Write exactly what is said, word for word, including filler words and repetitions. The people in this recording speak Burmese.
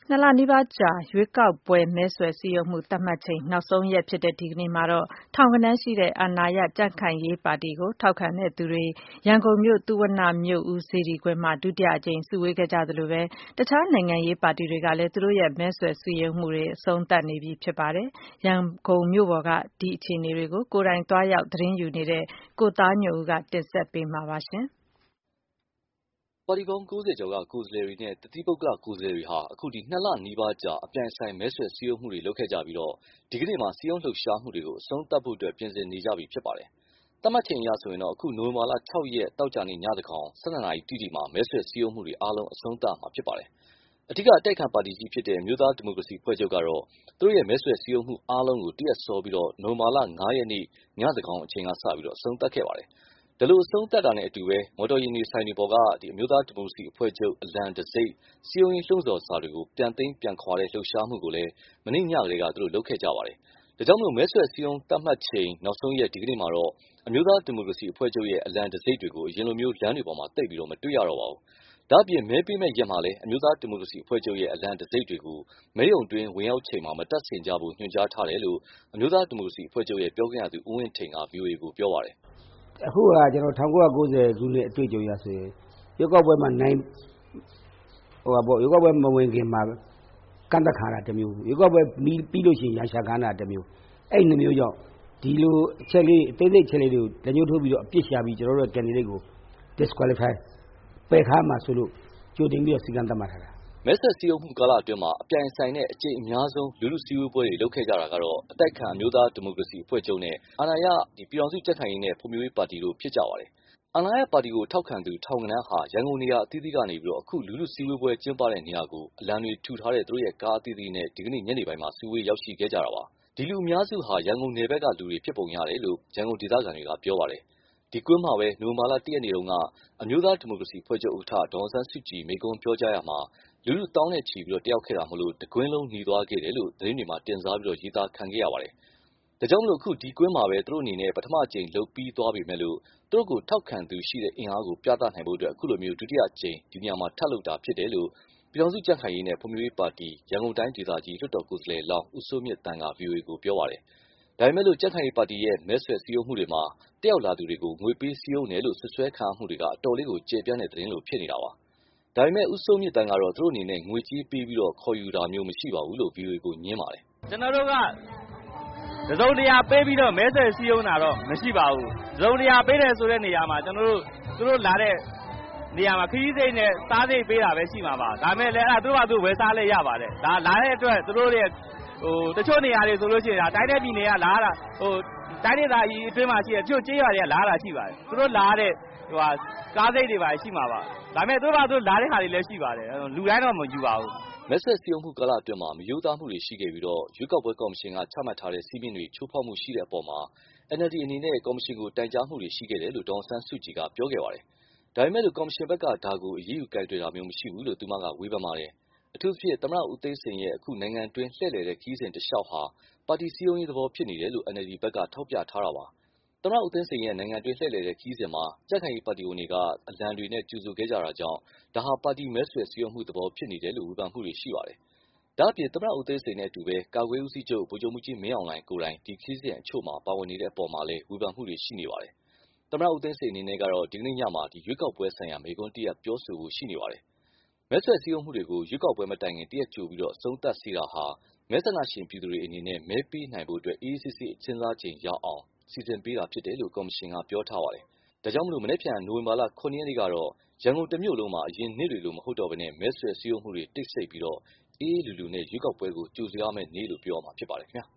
နှစ်လနီးပါးကြာရွေးကောက်ပွဲမဲဆွယ်စည်းရုံးမှုသတ်မှတ်ချိန်နောက်ဆုံးရက်ဖြစ်တဲ့ဒီကနေ့မှာတော့ထောင်ဂဏန်းရှိတဲ့အာဏာရကြံ့ခိုင်ရေးပါတီကိုထောက်ခံသူတွေရန်ကုန်မြို့သုဝဏ္ဏမြို့ဦးစေတီကွင်းမှာဒုတိယအကြိမ်စုဝေးခဲ့ကြသလိုပဲတခြားနိုင်ငံရေးပါတီတွေကလည်းသူတို့ရဲ့မဲဆွယ်စည်းရုံးမှုတွေအဆုံးသတ်နေပြီဖြစ်ပါတယ်။ရန်ကုန်မြို့ပေါ်ကဒီအခြေအနေတွေကိုကိုယ်တိုင်သွားရောက်သတင်းယူနေတဲ့ကိုသားညွန့်ဦးကတင်ဆက်ပေးမှာပါရှင်။ပါတီပေါင်း၉၀ကျော်ကကိုယ်စားလှယ်တွေနဲ့တသီးပုဂ္ဂလကိုယ်စားလှယ်တွေဟာအခုဒီနှစ်လနီးပါးကြာအပြိုင်ဆိုင်မဲဆွယ်စည်းရုံးမှုတွေလုပ်ခဲ့ကြပြီးတော့ဒီကနေ့မှာစည်းရုံးလှုပ်ရှားမှုတွေကိုအဆုံးသတ်ဖို့အတွက်ပြင်ဆင်နေကြပြီဖြစ်ပါတယ်။သတ်မှတ်ချိန်အရဆိုရင်တော့အခုနိုဝင်ဘာလ၆ရက်တောက်ကြနေ့ညသကောင်၁၂နာရီတိတိမှာမဲဆွယ်စည်းရုံးမှုတွေအားလုံးအဆုံးသတ်မှာဖြစ်ပါတယ်။အဓိကအတိုက်ခံပါတီကြီးဖြစ်တဲ့မြို့သားဒီမိုကရေစီဖွဲ့ချုပ်ကတော့သူတို့ရဲ့မဲဆွယ်စည်းရုံးမှုအားလုံးကိုတရက်စောပြီးတော့နိုဝင်ဘာလ၅ရက်နေ့ညသကောင်အချိန်ကစပြီးတော့အဆုံးသတ်ခဲ့ပါတယ်။ဒါလို့အဆုံးသတ်တာနဲ့အတူပဲမော်တော်ယာဉ်တွေဆိုင်တွေပေါ်ကဒီအမျိုးသားဒီမိုကရေစီအဖွဲ့ချုပ်အလံတံဆိပ်စီယုံရင်လှုံ့ဆော်စာတွေကိုပြန်သိမ်းပြန်ခွာတဲ့လှုပ်ရှားမှုကိုလည်းမနေ့ညကလေးကသူတို့လုပ်ခဲ့ကြပါတယ်။ဒါကြောင့်မလို့မဲဆွယ်စည်းရုံးသတ်မှတ်ချိန်နောက်ဆုံးရက်ဒီကနေ့မှာတော့အမျိုးသားဒီမိုကရေစီအဖွဲ့ချုပ်ရဲ့အလံတံဆိပ်တွေကိုအရင်လိုမျိုးလမ်းတွေပေါ်မှာတိတ်ပြီးတော့မတွေ့ရတော့ပါဘူး။ဒါ့အပြင်မဲပေးမဲ့ရက်မှာလည်းအမျိုးသားဒီမိုကရေစီအဖွဲ့ချုပ်ရဲ့အလံတံဆိပ်တွေကိုမဲရုံတွင်းဝင်ရောက်ချိန်မှာမတက်ဆင်ကြဖို့ညွှန်ကြားထားတယ်လို့အမျိုးသားဒီမိုကရေစီအဖွဲ့ချုပ်ရဲ့ပြောခွင့်ရသူဦးဝင်းထိန်က ဗွီအိုအေကိုပြောပါတယ်။အခုကကျွန်တော်၁၉၉၀ခုနှစ်အတွေ့အကြုံရဆိုရင်ရွေးကောက်ပွဲမှာနိုင်ဟိုပေါ့ရွေးကောက်ပွဲမဝင်ခင်မှာကန့်သက်ခံရတာတစ်မျိုးရွေးကောက်ပွဲပြီးလို့ရှိရင်ရန်ရှာခံရတာတစ်မျိုးအဲ့နှစ်မျိုးကြောင့်ဒီလိုအချက်လေးအသေးစိတ်ချက်လေးတွေကိုလက်ညှိုးထိုးပြီးတော့အပြစ်ရှာပြီးကျွန်တော်တို့ candidate ကို disqualify ပယ်ထားမှာဆိုလို့ကြိုတင်ပြီးတော့စီကံသတ်မှတ်ထားတာမဲဆွယ်စည်းရုံးမှုကာလအတွင်းမှာအပြိုင်ဆိုင်တဲ့အကြိမ်အများဆုံးလူလူစည်းဝေးပွဲတွေလုပ်ခဲ့ကြတာကတော့အတိုက်ခံအမျိုးသားဒီမိုကရေစီအဖွဲ့ချုပ်နဲ့အာဏာရဒီပြည်တော်စုကြက်ခိုင်ရေးနဲ့ဖွံ့ဖြိုးရေးပါတီတို့ဖြစ်ကြပါတယ်။အာဏာရပါတီကိုထောက်ခံသူထောင်ကနန်းဟာရန်ကုန်နေရာအသီးသီးကနေပြီးတော့အခုလူလူစည်းဝေးပွဲကျင်းပတဲ့နေရာကိုအလံတွေထူထားတဲ့သူတို့ရဲ့ကားအသီးသီးနဲ့ဒီကနေ့ညနေပိုင်းမှာစည်းဝေးရောက်ရှိခဲ့ကြတာပါ။ဒီလူအများစုဟာရန်ကုန်နယ်ဘက်ကလူတွေဖြစ်ပုံရတယ်လို့ရန်ကုန်ဒေသခံတွေကပြောပါတယ်။ဒီကွင်းမှာပဲနိုဝင်ဘာလ၁ရက်နေ့တုန်းကအမျိုးသားဒီမိုကရေစီဖွဲ့ချုပ်ဥက္ကဋ္ဌဒေါ်အောင်ဆန်းစုကြည်မိန့်ခွန်းပြောကြားရမှာလူလူတောင်းနဲ့ချီပြီးတော့တယောက်ခဲ့တာမလို့တကွင်းလုံးหนีသွားခဲ့တယ်လို့သတင်းတွေမှာတင်စားပြီးတော့ရေးသားခံခဲ့ရပါတယ်။ဒါကြောင့်မလို့အခုဒီကွင်းမှာပဲသူတို့အနေနဲ့ပထမအကြိမ်လှုပ်ပြီးသွားပြီမဲ့လို့သူတို့ကိုထောက်ခံသူရှိတဲ့အင်အားကိုပြသနိုင်ဖို့အတွက်အခုလိုမျိုးဒုတိယအကြိမ်ဒီနေရာမှာထပ်လုပ်တာဖြစ်တယ်လို့ပြည်တော်စုကြံ့ခိုင်ရေးနဲ့ဖွံ့ဖြိုးရေးပါတီရန်ကုန်တိုင်းဒေသကြီးလွှတ်တော်ကိုယ်စားလှယ်လောင်းဦးစိုးမြင့်တန်က ဗွီအိုအေကိုပြောပါတယ်။ဒါပေမဲ့လို့ကြံ့ခိုင်ရေးပါတီရဲ့မဲဆွယ်စည်းရုံးမှုတွေမှာတက်ရောက်လာသူတွေကိုငွေပေးစည်းရုံးတယ်လို့ဆွဆွဲခံမှုတွေကအတော်လေးကိုကျေပြန့်တဲ့သတင်းလိုဖြစ်နေတာပါ။ဒါပေမဲ့ဦးစိုးမြင့်တန်ကတော့သူတို့အနေနဲ့ငွေကြေးပေးပြီးတော့ခေါ်ယူတာမျိုးမရှိပါဘူးလို့ ဗွီအိုအေကိုညင်းပါတယ်။ကျွန်တော်တို့ကတစုံတရာပေးပြီးတော့မဲဆွယ်စည်းရုံးတာတော့မရှိပါဘူး။တစုံတရာပေးတယ်ဆိုတဲ့နေရာမှာကျွန်တော်တို့သူတို့လာတဲ့နေရာမှာခရီးစိတ်နဲ့စားစိတ်ပေးတာပဲရှိမှာပါ။ဒါပေမဲ့လည်းအဲ့ဒါသူတို့ကသူဝယ်စားလဲရပါတယ်။ဒါလာတဲ့အတွက်သူတို့ရဲ့ဟိုတချို့နေရာတွေဆိုလို့ရှိရင်ဒါတိုင်းတဲ့ပြည်နယ်ကလာတာဟိုတိုင်းဒေသကြီးအတွင်းမှာရှိတဲ့တချို့ကျေးရွာတွေကလာတာရှိပါတယ်။သူတို့လာတဲ့ဟိုဟာကားစိတ်တွေပါရှိမှာပါ။ဒါပေမဲ့သူတို့ကသူလာတဲ့ဟာတွေလည်းရှိပါတယ်။လူတိုင်းတော့မယူပါဘူး။မဲဆွယ်စည်းရုံးမှုကာလအတွင်းမှာမယိုးသားမှုတွေရှိခဲ့ပြီးတော့ရွေးကောက်ပွဲကော်မရှင်ကချမှတ်ထားတဲ့စီးမင်းတွေချိုးဖောက်မှုရှိတဲ့အပေါ်မှာ N L D အနေနဲ့ကော်မရှင်ကိုတိုင်ကြားမှုတွေရှိခဲ့တယ်လို့ဒေါအောင်ဆန်းစုကြည်ကပြောခဲ့ပါတယ်။ဒါပေမဲ့လို့ကော်မရှင်ဘက်ကဒါကိုအရေးယူကိုင်တွယ်တာမျိုးမရှိဘူးလို့သူမကဝေဖန်ပါတယ်။အထူးသဖြင့်သမ္မတဦးသိန်းစိန်ရဲ့အခုနိုင်ငံတွင်းလှည့်လည်တဲ့ခီးစဉ်တစ်လျှောက်ဟာပါတီစည်းရုံးရေးသဘောဖြစ်နေတယ်လို့ N L D ဘက်ကထောက်ပြထားတာပါ။သမ္မတဦးသိန်းစိန်ရဲ့နိုင်ငံတွင်းလှည့်လည်တဲ့ခီးစဉ်မှာကြက်ခိုင်ရေးပါတီဝင်တွေကအလံတွေနဲ့ကြိုဆိုခဲ့ကြတာကြောင့်ဒါဟာပါတီမဲဆွယ်စည်းရုံးမှုသဘောဖြစ်နေတယ်လို့ဝေဖန်မှုတွေရှိပါတယ်။ဒါ့အပြင်သမ္မတဦးသိန်းစိန်နဲ့အတူပဲကာကွယ်ဦးစီးချုပ်ဗိုလ်ချုပ်မှုကြီးမင်းအောင်လှိုင်ကိုယ်တိုင်ဒီခီးစဉ်အချို့မှာပါဝင်နေတဲ့အပေါ်မှာလည်းဝေဖန်မှုတွေရှိနေပါတယ်။သမ္မတဦးသိန်းစိန်အနေနဲ့ကတော့ဒီကနေ့ညမှာဒီရွေးကောက်ပွဲဆိုင်ရာမိန့်ခွန်းတစ်ရပ်ပြောဆိုဖို့ရှိနေပါတယ်။မဲဆွယ်စည်းရုံးမှုတွေကိုရွေးကောက်ပွဲမတိုင်ခင်တရက်ကြိုပြီးတော့အဆုံးသတ်စေတာဟာမဲဆန္ဒရှင်ပြည်သူတွေအနေနဲ့မဲပေးနိုင်ဖို့အတွက်အေးအေးဆေးဆေးစဉ်းစားချိန်ရအောင်စီစဉ်ပေးတာဖြစ်တယ်လို့ကော်မရှင်ကပြောထားပါတယ်။ဒါကြောင့်မလို့မနေ့ပြန်နိုဝင်ဘာလခုနှစ်ရက်နေ့ကတော့ရန်ကုန်တမြို့လုံးမှာအရင်နေ့တွေလိုမဟုတ်တော့ဘဲနဲ့မဲဆွယ်စည်းရုံးမှုတွေတိတ်ဆိတ်ပြီးတော့အေးအေးလူလူနဲ့ရွေးကောက်ပွဲကိုကြိုဆိုရမယ့်နေ့လို့ပြောရမှာဖြစ်ပါတယ်ခင်ဗျာ။